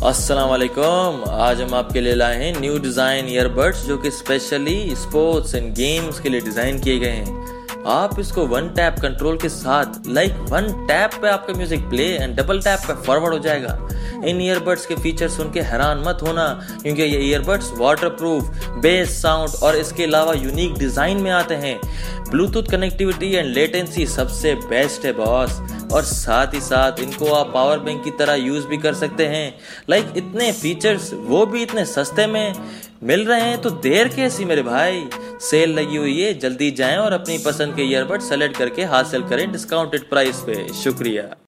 अस्सलाम वालेकुम। आज हम आपके लिए लाए हैं न्यू डिज़ाइन ईयरबड्स जो कि स्पेशली स्पोर्ट्स एंड गेम्स के लिए डिज़ाइन किए गए हैं। आप इसको वन टैप कंट्रोल के साथ वन टैप पे आपका music play and double tap पे फॉरवर्ड हो जाएगा। इन ईयरबड्स के फीचर सुन के हैरान मत होना, क्योंकि ये ईयरबड्स वाटरप्रूफ, बेस साउंड और इसके अलावा यूनिक डिज़ाइन में आते हैं। ब्लूटूथ कनेक्टिविटी एंड लेटेंसी सबसे बेस्ट है बॉस, और साथ ही साथ इनको आप पावर बैंक की तरह यूज भी कर सकते हैं। इतने फीचर्स, वो भी इतने सस्ते में मिल रहे हैं, तो देर कैसी मेरे भाई। सेल लगी हुई है, जल्दी जाएं और अपनी पसंद के ईयरबड सेलेक्ट करके हासिल करें डिस्काउंटेड प्राइस पे। शुक्रिया।